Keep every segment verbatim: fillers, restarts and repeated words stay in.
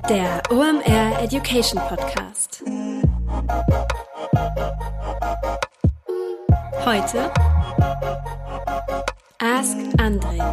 Der O M R Education Podcast. Heute Ask André.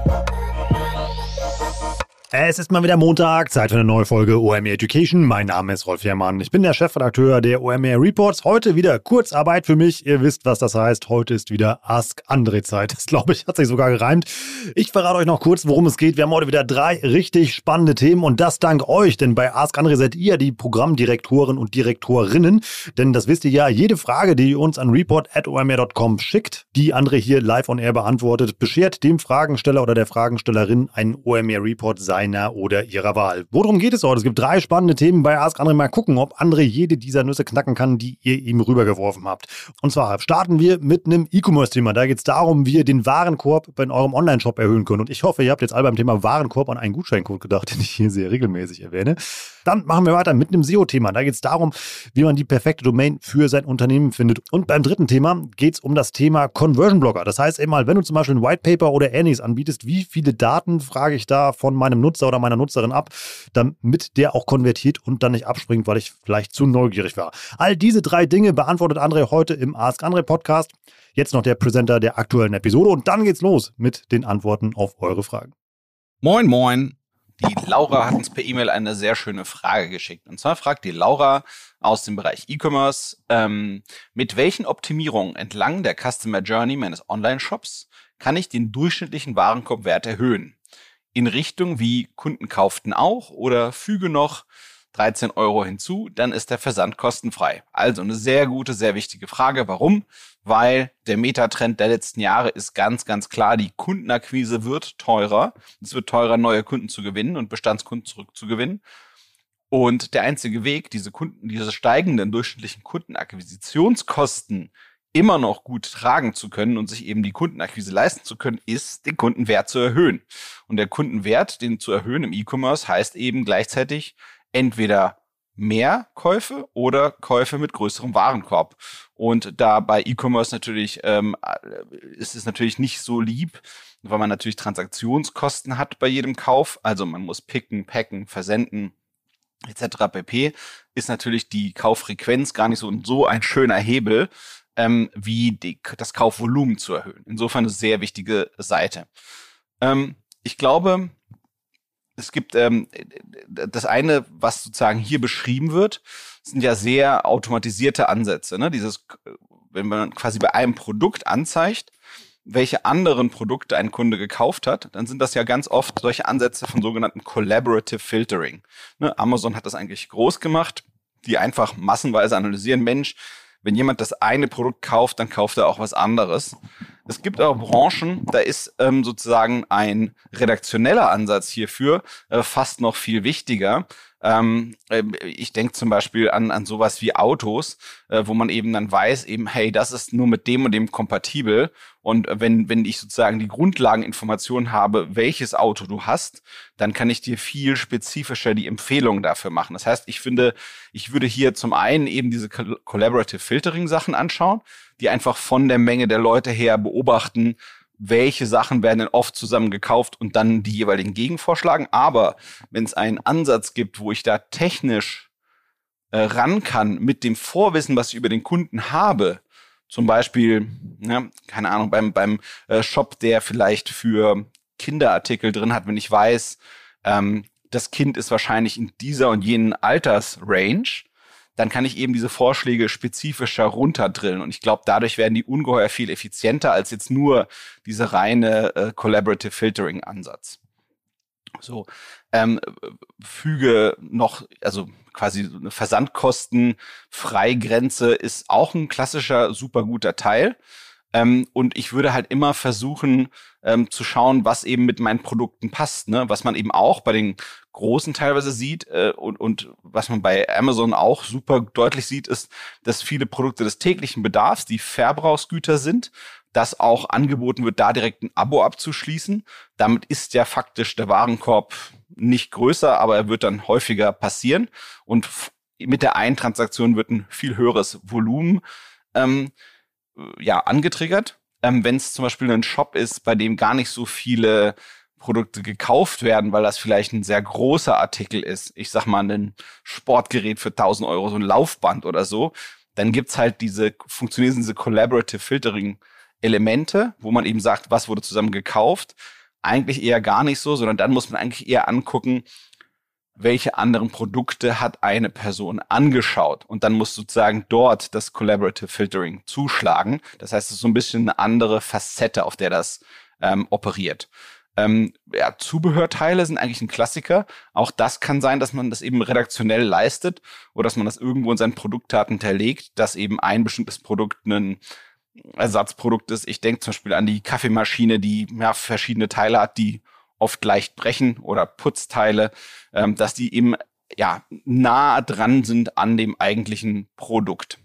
Es ist mal wieder Montag, Zeit für eine neue Folge O M R Education. Mein Name ist Rolf Herrmann. Ich bin der Chefredakteur der O M R Reports. Heute wieder Kurzarbeit für mich. Ihr wisst, was das heißt. Heute ist wieder Ask André Zeit. Das, glaube ich, hat sich sogar gereimt. Ich verrate euch noch kurz, worum es geht. Wir haben heute wieder drei richtig spannende Themen und das dank euch. Denn bei Ask André seid ihr die Programmdirektoren und Direktorinnen. Denn das wisst ihr ja, jede Frage, die ihr uns an report at o m r dot com schickt, die André hier live on air beantwortet, beschert dem Fragensteller oder der Fragenstellerin ein O M R Report seiner oder ihrer Wahl. Worum geht es heute? Es gibt drei spannende Themen bei Ask André. Mal gucken, ob André jede dieser Nüsse knacken kann, die ihr ihm rübergeworfen habt. Und zwar starten wir mit einem E-Commerce-Thema. Da geht es darum, wie ihr den Warenkorb in eurem Online-Shop erhöhen könnt. Und ich hoffe, ihr habt jetzt alle beim Thema Warenkorb an einen Gutscheincode gedacht, den ich hier sehr regelmäßig erwähne. Dann machen wir weiter mit einem S E O-Thema. Da geht es darum, wie man die perfekte Domain für sein Unternehmen findet. Und beim dritten Thema geht es um das Thema Conversion Blogger. Das heißt einmal, wenn du zum Beispiel ein White Paper oder Ähnliches anbietest, wie viele Daten frage ich da von meinem Nutzer oder meiner Nutzerin ab, damit der auch konvertiert und dann nicht abspringt, weil ich vielleicht zu neugierig war. All diese drei Dinge beantwortet André heute im Ask André Podcast. Jetzt noch der Presenter der aktuellen Episode und dann geht's los mit den Antworten auf eure Fragen. Moin, moin. Die Laura hat uns per E-Mail eine sehr schöne Frage geschickt. Und zwar fragt die Laura aus dem Bereich E-Commerce, ähm, mit welchen Optimierungen entlang der Customer Journey meines Online-Shops kann ich den durchschnittlichen Warenkorbwert erhöhen? In Richtung wie Kunden kauften auch oder füge noch dreizehn Euro hinzu, dann ist der Versand kostenfrei. Also eine sehr gute, sehr wichtige Frage. Warum? Weil der Metatrend der letzten Jahre ist ganz, ganz klar, die Kundenakquise wird teurer. Es wird teurer, neue Kunden zu gewinnen und Bestandskunden zurückzugewinnen. Und der einzige Weg, diese Kunden, diese steigenden durchschnittlichen Kundenakquisitionskosten immer noch gut tragen zu können und sich eben die Kundenakquise leisten zu können, ist, den Kundenwert zu erhöhen. Und der Kundenwert, den zu erhöhen im E-Commerce, heißt eben gleichzeitig entweder mehr Käufe oder Käufe mit größerem Warenkorb. Und da bei E-Commerce natürlich ähm, ist es natürlich nicht so lieb, weil man natürlich Transaktionskosten hat bei jedem Kauf. Also man muss picken, packen, versenden et cetera pp. Ist natürlich die Kauffrequenz gar nicht so, so ein schöner Hebel, ähm, wie die, das Kaufvolumen zu erhöhen. Insofern eine sehr wichtige Seite. Ähm, ich glaube, es gibt ähm, das eine, was sozusagen hier beschrieben wird, sind ja sehr automatisierte Ansätze. Ne? Dieses, wenn man quasi bei einem Produkt anzeigt, welche anderen Produkte ein Kunde gekauft hat, dann sind das ja ganz oft solche Ansätze von sogenannten Collaborative Filtering. Ne? Amazon hat das eigentlich groß gemacht, die einfach massenweise analysieren, Mensch, wenn jemand das eine Produkt kauft, dann kauft er auch was anderes. Es gibt auch Branchen, da ist ähm, sozusagen ein redaktioneller Ansatz hierfür äh, fast noch viel wichtiger. Ähm, äh, ich denke zum Beispiel an, an sowas wie Autos, äh, wo man eben dann weiß, eben, hey, das ist nur mit dem und dem kompatibel. Und äh, wenn, wenn ich sozusagen die Grundlageninformation habe, welches Auto du hast, dann kann ich dir viel spezifischer die Empfehlung dafür machen. Das heißt, ich finde, ich würde hier zum einen eben diese Collaborative Filtering Sachen anschauen, die einfach von der Menge der Leute her beobachten, welche Sachen werden denn oft zusammen gekauft und dann die jeweiligen gegenvorschlagen. Aber wenn es einen Ansatz gibt, wo ich da technisch äh, ran kann mit dem Vorwissen, was ich über den Kunden habe, zum Beispiel, ja, keine Ahnung, beim, beim äh, Shop, der vielleicht für Kinderartikel drin hat, wenn ich weiß, ähm, das Kind ist wahrscheinlich in dieser und jenen Altersrange, dann kann ich eben diese Vorschläge spezifischer runterdrillen. Und ich glaube, dadurch werden die ungeheuer viel effizienter als jetzt nur diese reine äh, Collaborative Filtering-Ansatz. So, ähm, füge noch, also quasi eine Versandkostenfreigrenze ist auch ein klassischer, super guter Teil. Ähm, und ich würde halt immer versuchen, ähm, zu schauen, was eben mit meinen Produkten passt, ne? Was man eben auch bei den Großen teilweise sieht äh, und, und was man bei Amazon auch super deutlich sieht, ist, dass viele Produkte des täglichen Bedarfs, die Verbrauchsgüter sind, dass auch angeboten wird, da direkt ein Abo abzuschließen. Damit ist ja faktisch der Warenkorb nicht größer, aber er wird dann häufiger passieren. Und f- mit der einen Transaktion wird ein viel höheres Volumen ähm, ja, angetriggert. Ähm, wenn es zum Beispiel ein Shop ist, bei dem gar nicht so viele Produkte gekauft werden, weil das vielleicht ein sehr großer Artikel ist. Ich sag mal, ein Sportgerät für tausend Euro, so ein Laufband oder so. Dann gibt's halt diese, funktionieren diese Collaborative Filtering Elemente, wo man eben sagt, was wurde zusammen gekauft. Eigentlich eher gar nicht so, sondern dann muss man eigentlich eher angucken, welche anderen Produkte hat eine Person angeschaut. Und dann muss sozusagen dort das Collaborative Filtering zuschlagen. Das heißt, es ist so ein bisschen eine andere Facette, auf der das ähm, operiert. Ähm, ja, Zubehörteile sind eigentlich ein Klassiker. Auch das kann sein, dass man das eben redaktionell leistet oder dass man das irgendwo in seinen Produktdaten hinterlegt, dass eben ein bestimmtes Produkt ein Ersatzprodukt ist. Ich denke zum Beispiel an die Kaffeemaschine, die ja verschiedene Teile hat, die oft leicht brechen, oder Putzteile, ähm, dass die eben ja nah dran sind an dem eigentlichen Produkt.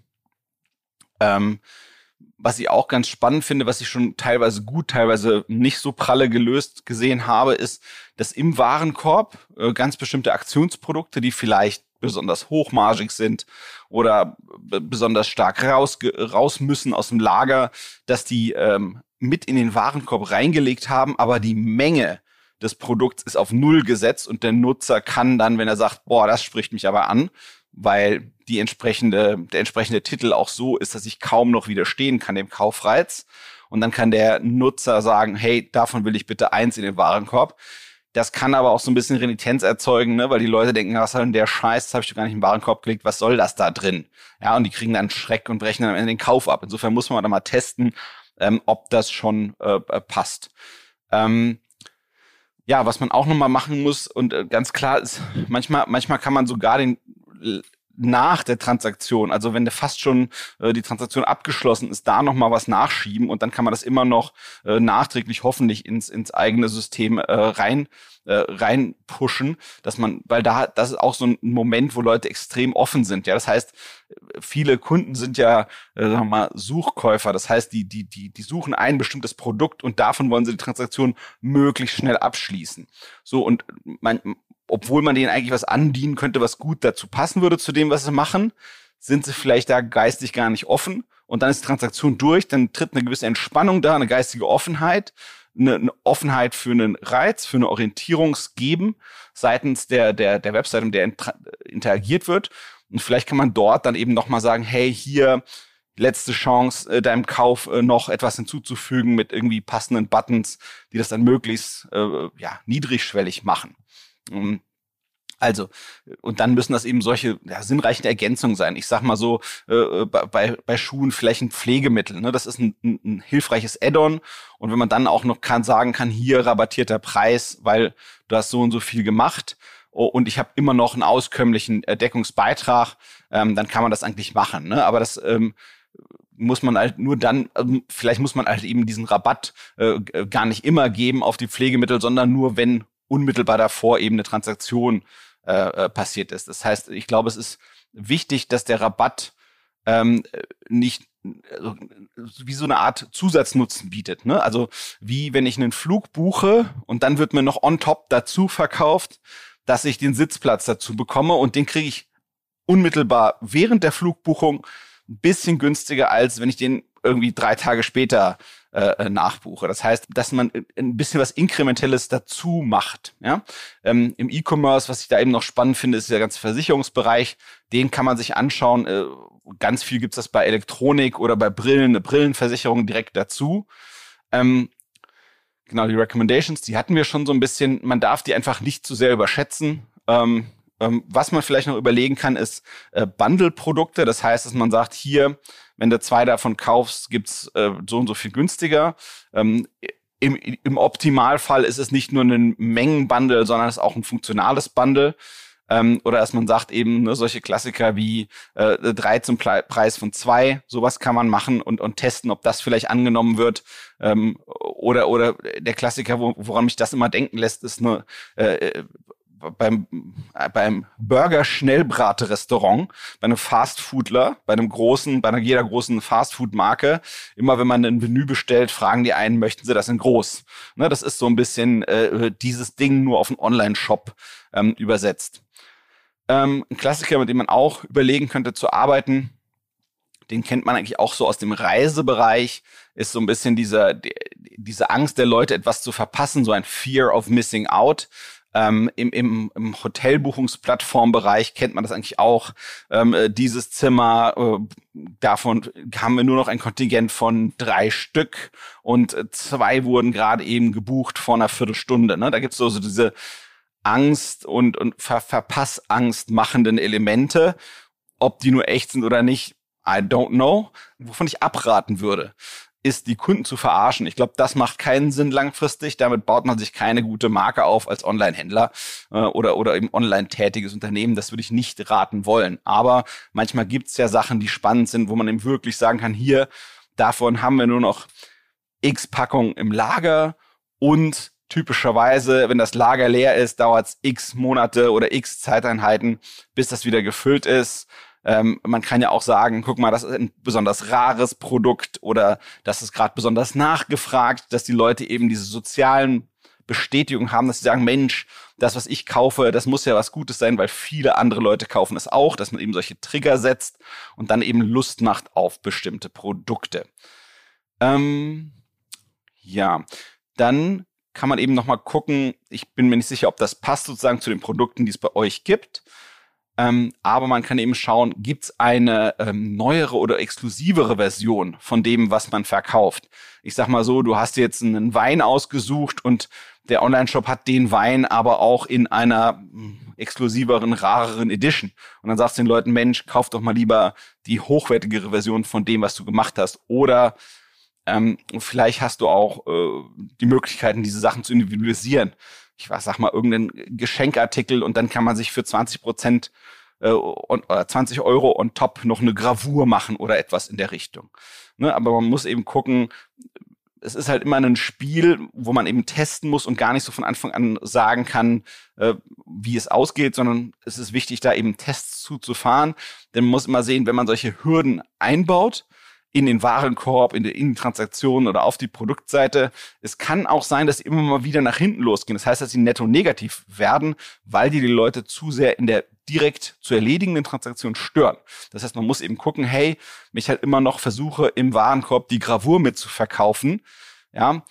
Ähm, was ich auch ganz spannend finde, was ich schon teilweise gut, teilweise nicht so pralle gelöst gesehen habe, ist, dass im Warenkorb äh, ganz bestimmte Aktionsprodukte, die vielleicht besonders hochmargig sind oder b- besonders stark raus, raus müssen aus dem Lager, dass die ähm, mit in den Warenkorb reingelegt haben, aber die Menge des Produkts ist auf Null gesetzt und der Nutzer kann dann, wenn er sagt, boah, das spricht mich aber an, weil die entsprechende, der entsprechende Titel auch so ist, dass ich kaum noch widerstehen kann dem Kaufreiz. Und dann kann der Nutzer sagen, hey, davon will ich bitte eins in den Warenkorb. Das kann aber auch so ein bisschen Renitenz erzeugen, ne? Weil die Leute denken, was soll denn der Scheiß, das habe ich doch gar nicht in den Warenkorb gelegt, was soll das da drin? Ja, und die kriegen dann Schreck und brechen dann am Ende den Kauf ab. Insofern muss man da mal testen, ähm, ob das schon äh, passt. Ähm, ja, was man auch nochmal machen muss, und äh, ganz klar ist, manchmal, manchmal kann man sogar den nach der Transaktion, also wenn fast schon äh, die Transaktion abgeschlossen ist, da nochmal was nachschieben und dann kann man das immer noch äh, nachträglich hoffentlich ins ins eigene System äh, rein äh, rein pushen, dass man, weil da das ist auch so ein Moment, wo Leute extrem offen sind. Ja, das heißt, viele Kunden sind ja äh, sagen wir mal Suchkäufer. Das heißt, die die die die suchen ein bestimmtes Produkt und davon wollen sie die Transaktion möglichst schnell abschließen. So, und man obwohl man denen eigentlich was andienen könnte, was gut dazu passen würde zu dem, was sie machen, sind sie vielleicht da geistig gar nicht offen. Und dann ist die Transaktion durch, dann tritt eine gewisse Entspannung da, eine geistige Offenheit, eine, eine Offenheit für einen Reiz, für eine Orientierungsgeben seitens der, der, der Website, mit der intra- interagiert wird. Und vielleicht kann man dort dann eben nochmal sagen, hey, hier, letzte Chance, äh, deinem Kauf äh, noch etwas hinzuzufügen mit irgendwie passenden Buttons, die das dann möglichst äh, ja, niedrigschwellig machen. Also, und dann müssen das eben solche ja, sinnreichen Ergänzungen sein. Ich sag mal so, äh, bei, bei Schuhen vielleicht ein Pflegemittel, ne? Das ist ein, ein, ein hilfreiches Add-on. Und wenn man dann auch noch kann sagen kann, hier rabattierter Preis, weil du hast so und so viel gemacht oh, und ich habe immer noch einen auskömmlichen äh, Deckungsbeitrag, ähm, dann kann man das eigentlich machen. Ne? Aber das ähm, muss man halt nur dann, ähm, vielleicht muss man halt eben diesen Rabatt äh, gar nicht immer geben auf die Pflegemittel, sondern nur, wenn unmittelbar davor eben eine Transaktion äh, passiert ist. Das heißt, ich glaube, es ist wichtig, dass der Rabatt ähm, nicht also, wie so eine Art Zusatznutzen bietet. Ne? Also wie wenn ich einen Flug buche und dann wird mir noch on top dazu verkauft, dass ich den Sitzplatz dazu bekomme und den kriege ich unmittelbar während der Flugbuchung ein bisschen günstiger, als wenn ich den irgendwie drei Tage später äh, nachbuche. Das heißt, dass man ein bisschen was Inkrementelles dazu macht. Ja? Ähm, im E-Commerce, was ich da eben noch spannend finde, ist der ganze Versicherungsbereich. Den kann man sich anschauen. Äh, ganz viel gibt's das bei Elektronik oder bei Brillen, eine Brillenversicherung direkt dazu. Ähm, genau, die Recommendations, die hatten wir schon so ein bisschen. Man darf die einfach nicht zu sehr überschätzen. Ähm, ähm, was man vielleicht noch überlegen kann, ist äh, Bundle-Produkte. Das heißt, dass man sagt, hier, wenn du zwei davon kaufst, gibt's äh, so und so viel günstiger. Ähm, im, Im Optimalfall ist es nicht nur ein Mengenbundle, sondern es ist auch ein funktionales Bundle. Ähm, oder dass man sagt eben, ne, solche Klassiker wie äh, drei zum Ple- Preis von zwei, sowas kann man machen und, und testen, ob das vielleicht angenommen wird. Ähm, oder oder der Klassiker, wo, woran mich das immer denken lässt, ist nur äh, beim beim Burger-Schnellbrate-Restaurant, bei einem Fastfoodler, bei einem großen, bei einer jeder großen Fastfood-Marke, immer wenn man ein Menü bestellt, fragen die einen, möchten sie das in groß? Ne, das ist so ein bisschen äh, dieses Ding nur auf einen Online-Shop ähm, übersetzt. Ähm, ein Klassiker, mit dem man auch überlegen könnte zu arbeiten, den kennt man eigentlich auch so aus dem Reisebereich, ist so ein bisschen dieser, diese Angst der Leute, etwas zu verpassen, so ein Fear of Missing Out. Ähm, im, im, im Hotelbuchungsplattformbereich kennt man das eigentlich auch. Ähm, äh, dieses Zimmer, äh, davon haben wir nur noch ein Kontingent von drei Stück und äh, zwei wurden gerade eben gebucht vor einer Viertelstunde. Ne? Da gibt es so, so diese Angst und, und Ver- Verpassangst machenden Elemente. Ob die nur echt sind oder nicht, I don't know. Wovon ich abraten würde, ist, die Kunden zu verarschen. Ich glaube, das macht keinen Sinn langfristig. Damit baut man sich keine gute Marke auf als Online-Händler äh, oder oder eben online tätiges Unternehmen. Das würde ich nicht raten wollen. Aber manchmal gibt's ja Sachen, die spannend sind, wo man eben wirklich sagen kann, hier, davon haben wir nur noch x Packungen im Lager und typischerweise, wenn das Lager leer ist, dauert's x Monate oder x Zeiteinheiten, bis das wieder gefüllt ist. Ähm, man kann ja auch sagen, guck mal, das ist ein besonders rares Produkt oder das ist gerade besonders nachgefragt, dass die Leute eben diese sozialen Bestätigungen haben, dass sie sagen, Mensch, das, was ich kaufe, das muss ja was Gutes sein, weil viele andere Leute kaufen es auch, dass man eben solche Trigger setzt und dann eben Lust macht auf bestimmte Produkte. Ähm, ja, dann kann man eben nochmal gucken, ich bin mir nicht sicher, ob das passt sozusagen zu den Produkten, die es bei euch gibt. Ähm, aber man kann eben schauen, gibt es eine ähm, neuere oder exklusivere Version von dem, was man verkauft. Ich sag mal so, du hast jetzt einen Wein ausgesucht und der Online-Shop hat den Wein aber auch in einer mh, exklusiveren, rareren Edition. Und dann sagst du den Leuten, Mensch, kauf doch mal lieber die hochwertigere Version von dem, was du gemacht hast. Oder ähm, vielleicht hast du auch äh, die Möglichkeiten, diese Sachen zu individualisieren. Ich weiß, sag mal, irgendeinen Geschenkartikel und dann kann man sich für zwanzig Prozent äh, und, oder zwanzig Euro on top noch eine Gravur machen oder etwas in der Richtung. Ne? Aber man muss eben gucken, es ist halt immer ein Spiel, wo man eben testen muss und gar nicht so von Anfang an sagen kann, äh, wie es ausgeht, sondern es ist wichtig, da eben Tests zuzufahren. Denn man muss immer sehen, wenn man solche Hürden einbaut, in den Warenkorb, in die, in die Transaktionen oder auf die Produktseite. Es kann auch sein, dass sie immer mal wieder nach hinten losgehen. Das heißt, dass sie netto negativ werden, weil die die Leute zu sehr in der direkt zu erledigenden Transaktion stören. Das heißt, man muss eben gucken, hey, wenn ich halt immer noch versuche, im Warenkorb die Gravur mit zu verkaufen, ja,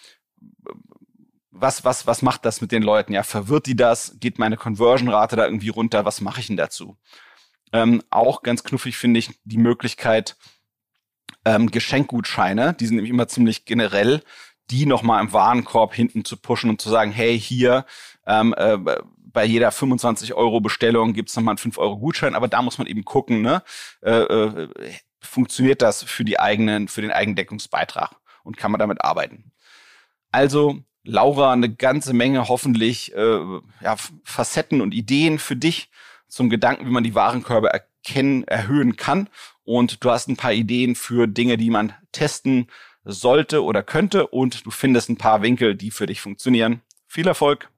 was, was, was macht das mit den Leuten? Ja, verwirrt die das? Geht meine Conversion-Rate da irgendwie runter? Was mache ich denn dazu? Ähm, auch ganz knuffig finde ich die Möglichkeit, Ähm, Geschenkgutscheine, die sind nämlich immer ziemlich generell, die nochmal im Warenkorb hinten zu pushen und zu sagen, hey, hier, ähm, äh, bei jeder fünfundzwanzig Euro Bestellung gibt's nochmal einen fünf Euro Gutschein, aber da muss man eben gucken, ne, äh, äh, funktioniert das für die eigenen, für den Eigendeckungsbeitrag und kann man damit arbeiten. Also, Laura, eine ganze Menge hoffentlich äh, ja, Facetten und Ideen für dich zum Gedanken, wie man die Warenkörbe erkennen, erhöhen kann. Und du hast ein paar Ideen für Dinge, die man testen sollte oder könnte. Und du findest ein paar Winkel, die für dich funktionieren. Viel Erfolg!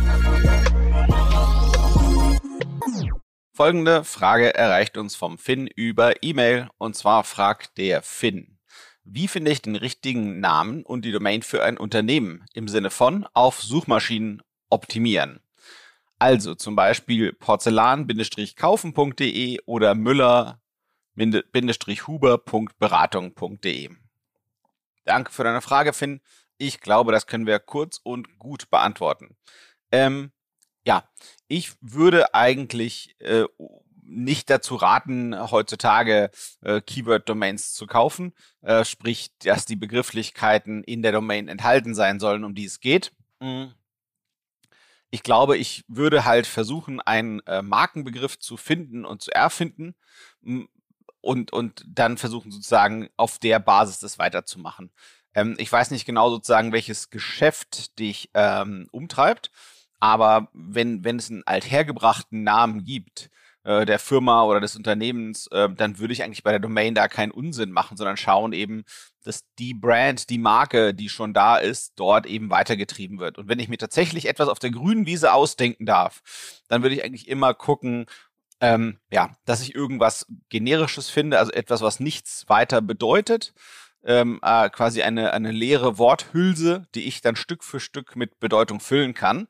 Folgende Frage erreicht uns vom Finn über E-Mail. Und zwar fragt der Finn: Wie finde ich den richtigen Namen und die Domain für ein Unternehmen im Sinne von auf Suchmaschinen optimieren? Also zum Beispiel porzellan kaufen punkt de oder Müller-Huber punkt beratung punkt de. Danke für deine Frage, Finn. Ich glaube, das können wir kurz und gut beantworten. Ähm, ja, ich würde eigentlich äh, nicht dazu raten, heutzutage äh, Keyword-Domains zu kaufen, äh, sprich, dass die Begrifflichkeiten in der Domain enthalten sein sollen, um die es geht. Mhm. Ich glaube, ich würde halt versuchen, einen äh, Markenbegriff zu finden und zu erfinden und, und dann versuchen sozusagen auf der Basis das weiterzumachen. Ähm, ich weiß nicht genau sozusagen, welches Geschäft dich ähm, umtreibt, aber wenn, wenn es einen althergebrachten Namen gibt, äh, der Firma oder des Unternehmens, äh, dann würde ich eigentlich bei der Domain da keinen Unsinn machen, sondern schauen eben, dass die Brand, die Marke, die schon da ist, dort eben weitergetrieben wird. Und wenn ich mir tatsächlich etwas auf der grünen Wiese ausdenken darf, dann würde ich eigentlich immer gucken, ähm, ja, dass ich irgendwas Generisches finde, also etwas, was nichts weiter bedeutet, ähm, äh, quasi eine eine leere Worthülse, die ich dann Stück für Stück mit Bedeutung füllen kann.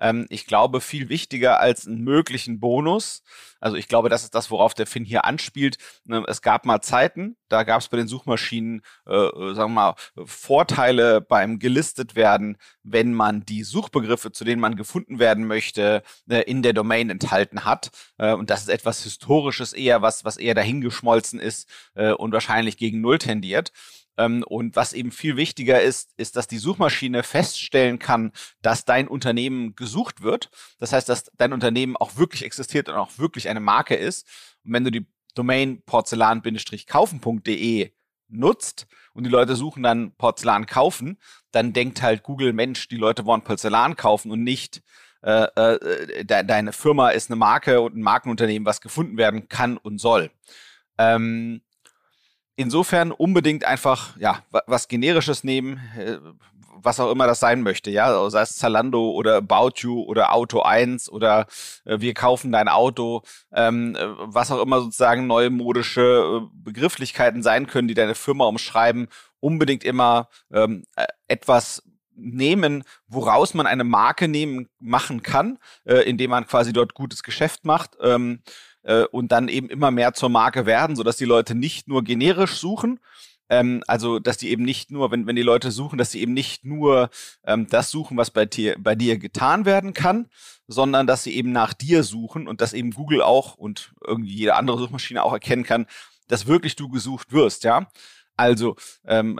Ähm, ich glaube, viel wichtiger als einen möglichen Bonus. Also ich glaube, das ist das, worauf der Finn hier anspielt. Es gab mal Zeiten, da gab es bei den Suchmaschinen, äh, sagen wir mal, Vorteile beim gelistet werden, wenn man die Suchbegriffe, zu denen man gefunden werden möchte, äh, in der Domain enthalten hat. Äh, und das ist etwas Historisches eher, was, was eher dahingeschmolzen ist äh, und wahrscheinlich gegen Null tendiert. Ähm, und was eben viel wichtiger ist, ist, dass die Suchmaschine feststellen kann, dass dein Unternehmen gesucht wird. Das heißt, dass dein Unternehmen auch wirklich existiert und auch wirklich eine Marke ist. Und wenn du die Domain porzellan kaufen punkt de nutzt und die Leute suchen dann Porzellan kaufen, dann denkt halt Google, Mensch, die Leute wollen Porzellan kaufen und nicht äh, äh, de- deine Firma ist eine Marke und ein Markenunternehmen, was gefunden werden kann und soll. Ähm, Insofern unbedingt einfach, ja, was Generisches nehmen, was auch immer das sein möchte, ja, sei es Zalando oder About You oder Auto eins oder äh, wir kaufen dein Auto, ähm, was auch immer sozusagen neue modische Begrifflichkeiten sein können, die deine Firma umschreiben, unbedingt immer ähm, etwas nehmen, woraus man eine Marke nehmen machen kann, äh, indem man quasi dort gutes Geschäft macht, ähm, und dann eben immer mehr zur Marke werden, sodass die Leute nicht nur generisch suchen, ähm, also dass die eben nicht nur, wenn wenn die Leute suchen, dass sie eben nicht nur ähm, das suchen, was bei dir, bei dir getan werden kann, sondern dass sie eben nach dir suchen und dass eben Google auch und irgendwie jede andere Suchmaschine auch erkennen kann, dass wirklich du gesucht wirst, ja. Also ähm,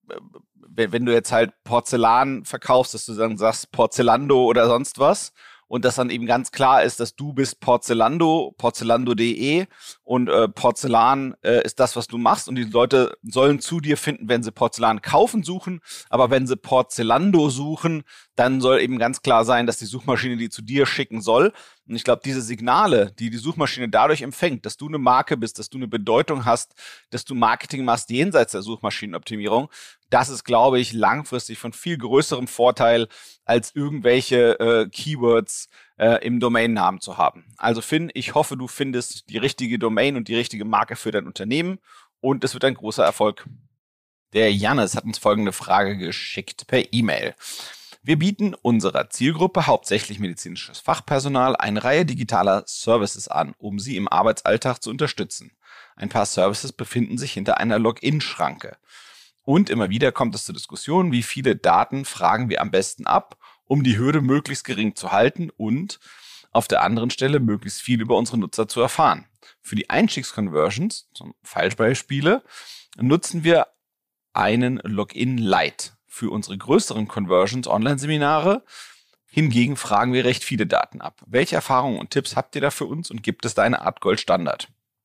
wenn du jetzt halt Porzellan verkaufst, dass du dann sagst Porzellando oder sonst was, und dass dann eben ganz klar ist, dass du bist Porzellando, porzellando punkt de und äh, Porzellan äh, ist das, was du machst und die Leute sollen zu dir finden, wenn sie Porzellan kaufen suchen, aber wenn sie Porzellando suchen, dann soll eben ganz klar sein, dass die Suchmaschine die zu dir schicken soll. Und ich glaube, diese Signale, die die Suchmaschine dadurch empfängt, dass du eine Marke bist, dass du eine Bedeutung hast, dass du Marketing machst jenseits der Suchmaschinenoptimierung, das ist, glaube ich, langfristig von viel größerem Vorteil, als irgendwelche äh, Keywords äh, im Domainnamen zu haben. Also Finn, ich hoffe, du findest die richtige Domain und die richtige Marke für dein Unternehmen und es wird ein großer Erfolg. Der Jannis hat uns folgende Frage geschickt per E-Mail. Wir bieten unserer Zielgruppe, hauptsächlich medizinisches Fachpersonal, eine Reihe digitaler Services an, um sie im Arbeitsalltag zu unterstützen. Ein paar Services befinden sich hinter einer Login-Schranke. Und immer wieder kommt es zur Diskussion, wie viele Daten fragen wir am besten ab, um die Hürde möglichst gering zu halten und auf der anderen Stelle möglichst viel über unsere Nutzer zu erfahren. Für die Einstiegsconversions, zum Fallbeispiele, nutzen wir einen Login Lite. Für unsere größeren Conversions, Online-Seminare, hingegen fragen wir recht viele Daten ab. Welche Erfahrungen und Tipps habt ihr da für uns und gibt es da eine Art Goldstandard?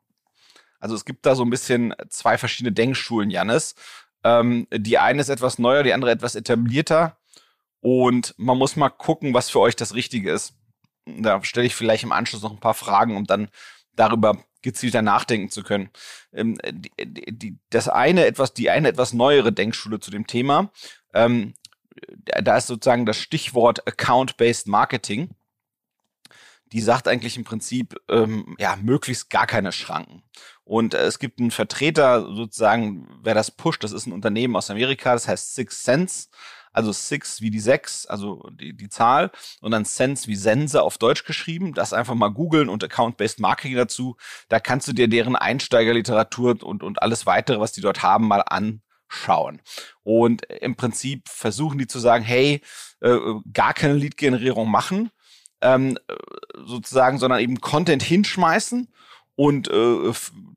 Also es gibt da so ein bisschen zwei verschiedene Denkschulen, Jannis. Ähm, die eine ist etwas neuer, die andere etwas etablierter. Und man muss mal gucken, was für euch das Richtige ist. Da stelle ich vielleicht im Anschluss noch ein paar Fragen, um dann darüber gezielter nachdenken zu können. Ähm, die, die, das eine etwas, die eine etwas neuere Denkschule zu dem Thema, ähm, da ist sozusagen das Stichwort Account-Based Marketing. Die sagt eigentlich im Prinzip, ähm, ja, möglichst gar keine Schranken. Und äh, es gibt einen Vertreter, sozusagen, wer das pusht, das ist ein Unternehmen aus Amerika, das heißt Six Sense. Also Six wie die sechs, also die, die Zahl, und dann Sense wie Sense auf Deutsch geschrieben. Das einfach mal googeln und Account-Based Marketing dazu. Da kannst du dir deren Einsteigerliteratur und, und alles weitere, was die dort haben, mal anschauen. Und im Prinzip versuchen die zu sagen, hey, äh, gar keine Lead-Generierung machen, ähm, sozusagen, sondern eben Content hinschmeißen und äh,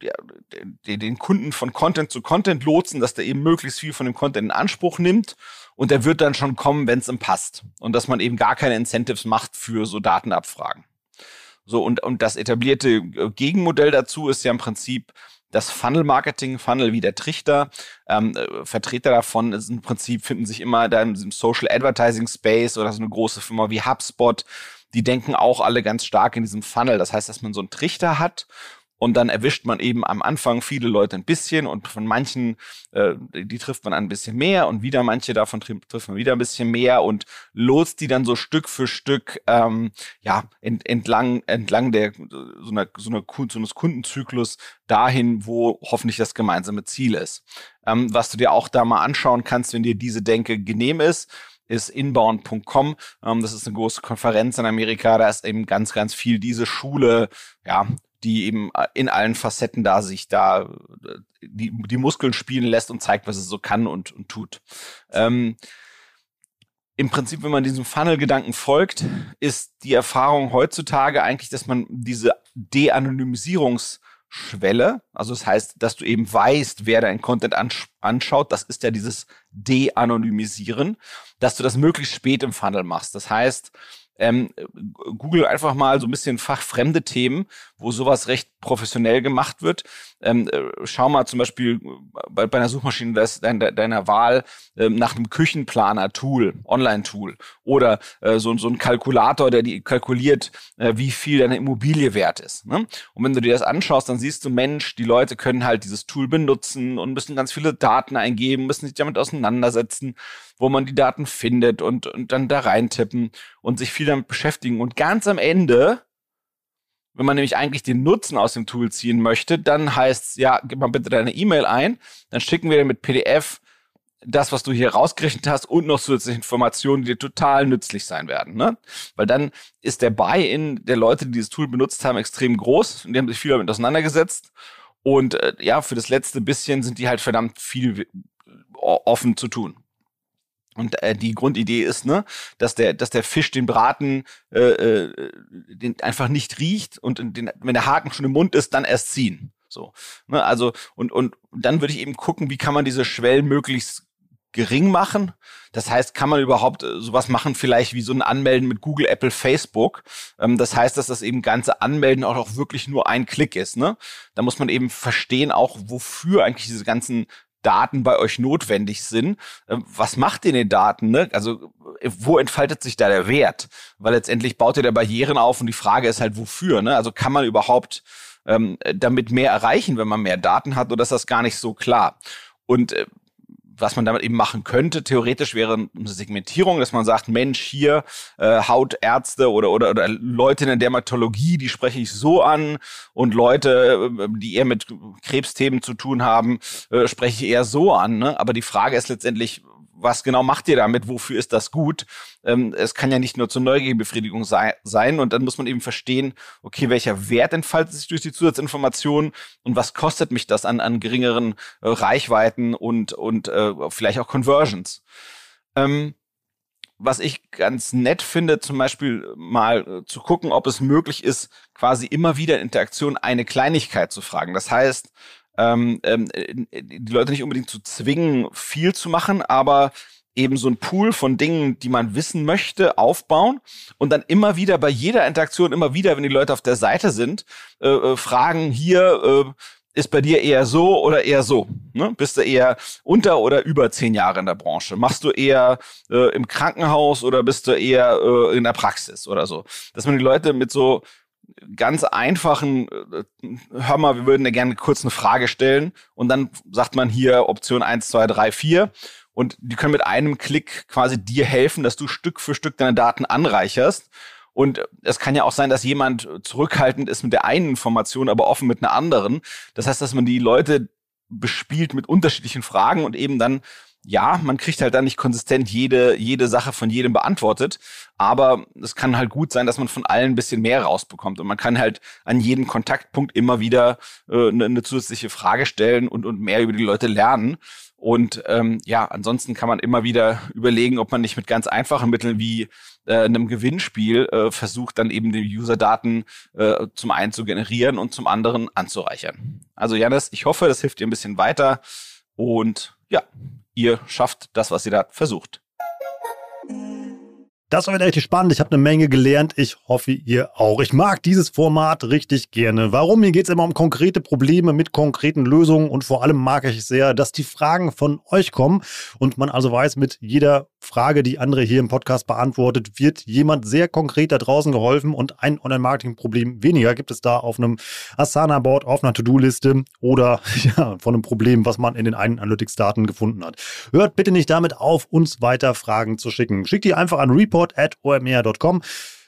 ja, den Kunden von Content zu Content lotsen, dass der eben möglichst viel von dem Content in Anspruch nimmt und der wird dann schon kommen, wenn es ihm passt und dass man eben gar keine Incentives macht für so Datenabfragen. So und und das etablierte Gegenmodell dazu ist ja im Prinzip das Funnel-Marketing, Funnel wie der Trichter. Ähm, Vertreter davon ist im Prinzip finden sich immer da im Social Advertising Space oder so eine große Firma wie HubSpot. Die denken auch alle ganz stark in diesem Funnel. Das heißt, dass man so einen Trichter hat und dann erwischt man eben am Anfang viele Leute ein bisschen und von manchen, äh, die trifft man ein bisschen mehr und wieder manche davon trifft, trifft man wieder ein bisschen mehr und lotst die dann so Stück für Stück ähm, ja ent, entlang entlang der so einer so einer so eines Kundenzyklus dahin, wo hoffentlich das gemeinsame Ziel ist. Ähm, was du dir auch da mal anschauen kannst, wenn dir diese Denke genehm ist, ist inbound punkt com. Ähm, das ist eine große Konferenz in Amerika. Da ist eben ganz, ganz viel diese Schule, ja, die eben in allen Facetten da sich da die, die Muskeln spielen lässt und zeigt, was es so kann und, und tut. Ähm, Im Prinzip, wenn man diesem Funnel-Gedanken folgt, ist die Erfahrung heutzutage eigentlich, dass man diese De-Anonymisierungsschwelle, also das heißt, dass du eben weißt, wer deinen Content ansch- anschaut, das ist ja dieses De-Anonymisieren, dass du das möglichst spät im Funnel machst. Das heißt, ähm, Google einfach mal so ein bisschen fachfremde Themen, wo sowas recht professionell gemacht wird. Ähm, äh, schau mal zum Beispiel bei, bei einer Suchmaschine des, deiner, deiner Wahl äh, nach einem Küchenplaner-Tool, Online-Tool oder äh, so, so ein Kalkulator, der die kalkuliert, äh, wie viel deine Immobilie wert ist. Ne? Und wenn du dir das anschaust, dann siehst du, Mensch, die Leute können halt dieses Tool benutzen und müssen ganz viele Daten eingeben, müssen sich damit auseinandersetzen, wo man die Daten findet und, und dann da reintippen und sich viel damit beschäftigen. Und ganz am Ende, wenn man nämlich eigentlich den Nutzen aus dem Tool ziehen möchte, dann heißt es, ja, gib mal bitte deine E-Mail ein, dann schicken wir dir mit P D F das, was du hier rausgerechnet hast und noch zusätzliche Informationen, die dir total nützlich sein werden. Ne? Weil dann ist der Buy-in der Leute, die dieses Tool benutzt haben, extrem groß und die haben sich viel damit auseinandergesetzt. Und äh, ja, für das letzte bisschen sind die halt verdammt viel offen zu tun. Und äh, die Grundidee ist, ne, dass der, dass der Fisch den Braten äh, äh, den einfach nicht riecht und den, wenn der Haken schon im Mund ist, dann erst ziehen. So, ne, also und und dann würde ich eben gucken, wie kann man diese Schwellen möglichst gering machen. Das heißt, kann man überhaupt sowas machen, vielleicht wie so ein Anmelden mit Google, Apple, Facebook. Ähm, das heißt, dass das eben ganze Anmelden auch, auch wirklich nur ein Klick ist. Ne, da muss man eben verstehen, auch wofür eigentlich diese ganzen Daten bei euch notwendig sind. Was macht ihr den Daten? Ne? Also wo entfaltet sich da der Wert? Weil letztendlich baut ihr da Barrieren auf und die Frage ist halt, wofür? Ne? Also kann man überhaupt ähm, damit mehr erreichen, wenn man mehr Daten hat, oder ist das gar nicht so klar? Und äh, was man damit eben machen könnte, theoretisch wäre eine Segmentierung, dass man sagt, Mensch, hier äh, Hautärzte oder, oder oder Leute in der Dermatologie, die spreche ich so an, und Leute, die eher mit Krebsthemen zu tun haben, äh, spreche ich eher so an. Ne? Aber die Frage ist letztendlich, was genau macht ihr damit? Wofür ist das gut? Ähm, es kann ja nicht nur zur Neugierbefriedigung sei, sein. Und dann muss man eben verstehen, okay, welcher Wert entfaltet sich durch die Zusatzinformationen und was kostet mich das an, an geringeren äh, Reichweiten und, und äh, vielleicht auch Conversions. Ähm, was ich ganz nett finde, zum Beispiel mal äh, zu gucken, ob es möglich ist, quasi immer wieder in Interaktion eine Kleinigkeit zu fragen. Das heißt, Ähm, ähm, die Leute nicht unbedingt zu zwingen, viel zu machen, aber eben so ein Pool von Dingen, die man wissen möchte, aufbauen und dann immer wieder bei jeder Interaktion, immer wieder, wenn die Leute auf der Seite sind, äh, äh, fragen, hier, äh, ist bei dir eher so oder eher so? Ne? Bist du eher unter oder über zehn Jahre in der Branche? Machst du eher äh, im Krankenhaus oder bist du eher äh, in der Praxis oder so? Dass man die Leute mit so ganz einfachen, hör mal, wir würden dir gerne kurz eine Frage stellen, und dann sagt man hier Option eins, zwei, drei, vier, und die können mit einem Klick quasi dir helfen, dass du Stück für Stück deine Daten anreicherst. Und es kann ja auch sein, dass jemand zurückhaltend ist mit der einen Information, aber offen mit einer anderen. Das heißt, dass man die Leute bespielt mit unterschiedlichen Fragen und eben dann, ja, man kriegt halt dann nicht konsistent jede jede Sache von jedem beantwortet, aber es kann halt gut sein, dass man von allen ein bisschen mehr rausbekommt, und man kann halt an jedem Kontaktpunkt immer wieder äh, eine, eine zusätzliche Frage stellen und und mehr über die Leute lernen. Und ähm, ja, ansonsten kann man immer wieder überlegen, ob man nicht mit ganz einfachen Mitteln wie äh, einem Gewinnspiel äh, versucht, dann eben die User-Daten äh, zum einen zu generieren und zum anderen anzureichern. Also Jannis, ich hoffe, das hilft dir ein bisschen weiter, und ja, ihr schafft das, was ihr da versucht. Das war wieder richtig spannend. Ich habe eine Menge gelernt. Ich hoffe, ihr auch. Ich mag dieses Format richtig gerne. Warum? Hier geht es immer um konkrete Probleme mit konkreten Lösungen, und vor allem mag ich sehr, dass die Fragen von euch kommen und man also weiß, mit jeder Frage, die André hier im Podcast beantwortet, wird jemand sehr konkret da draußen geholfen, und ein Online-Marketing-Problem weniger gibt es da auf einem Asana-Board, auf einer To-Do-Liste oder ja, von einem Problem, was man in den einen Analytics-Daten gefunden hat. Hört bitte nicht damit auf, uns weiter Fragen zu schicken. Schickt die einfach an report at o m r punkt com.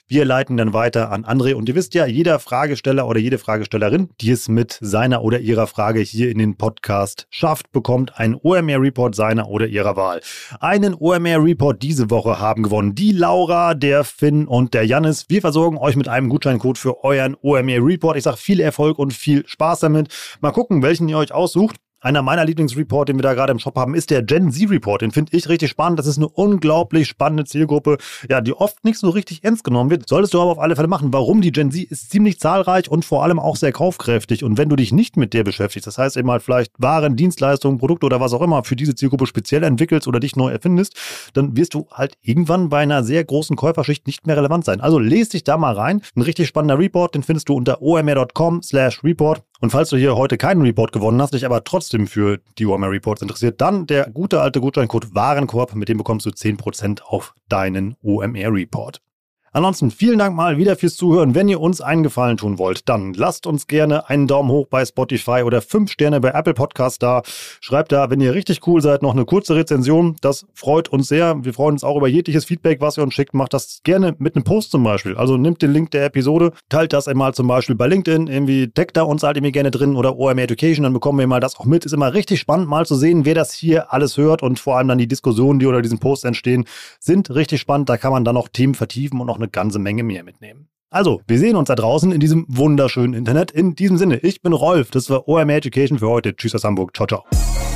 Wir leiten dann weiter an André und ihr wisst ja, jeder Fragesteller oder jede Fragestellerin, die es mit seiner oder ihrer Frage hier in den Podcast schafft, bekommt einen O M R-Report seiner oder ihrer Wahl. Einen O M R-Report diese Woche haben gewonnen die Laura, der Finn und der Jannis. Wir versorgen euch mit einem Gutscheincode für euren O M R-Report. Ich sage viel Erfolg und viel Spaß damit. Mal gucken, welchen ihr euch aussucht. Einer meiner Lieblingsreport, den wir da gerade im Shop haben, ist der Gen Z-Report. Den finde ich richtig spannend. Das ist eine unglaublich spannende Zielgruppe, ja, die oft nicht so richtig ernst genommen wird. Solltest du aber auf alle Fälle machen. Warum? Die Gen Z ist ziemlich zahlreich und vor allem auch sehr kaufkräftig. Und wenn du dich nicht mit der beschäftigst, das heißt eben halt vielleicht Waren, Dienstleistungen, Produkte oder was auch immer für diese Zielgruppe speziell entwickelst oder dich neu erfindest, dann wirst du halt irgendwann bei einer sehr großen Käuferschicht nicht mehr relevant sein. Also lest dich da mal rein. Ein richtig spannender Report, den findest du unter o m r punkt com slash report. Und falls du hier heute keinen Report gewonnen hast, dich aber trotzdem für die O M R-Reports interessiert, dann der gute alte Gutscheincode Warenkorb, mit dem bekommst du zehn Prozent auf deinen O M R-Report. Ansonsten vielen Dank mal wieder fürs Zuhören. Wenn ihr uns einen Gefallen tun wollt, dann lasst uns gerne einen Daumen hoch bei Spotify oder fünf Sterne bei Apple Podcasts da. Schreibt da, wenn ihr richtig cool seid, noch eine kurze Rezension. Das freut uns sehr. Wir freuen uns auch über jegliches Feedback, was ihr uns schickt. Macht das gerne mit einem Post zum Beispiel. Also nehmt den Link der Episode, teilt das einmal zum Beispiel bei LinkedIn, irgendwie deckt da uns halt irgendwie gerne drin oder O M R Education, dann bekommen wir mal das auch mit. Ist immer richtig spannend mal zu sehen, wer das hier alles hört und vor allem dann die Diskussionen, die unter diesen Posts entstehen, sind richtig spannend. Da kann man dann noch Themen vertiefen und noch eine ganze Menge mehr mitnehmen. Also, wir sehen uns da draußen in diesem wunderschönen Internet. In diesem Sinne, ich bin Rolf, das war O M R Education für heute. Tschüss aus Hamburg, ciao, ciao.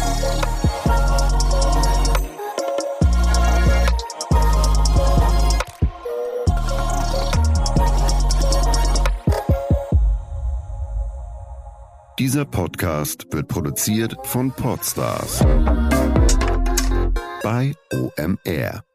Dieser Podcast wird produziert von Podstars bei O M R.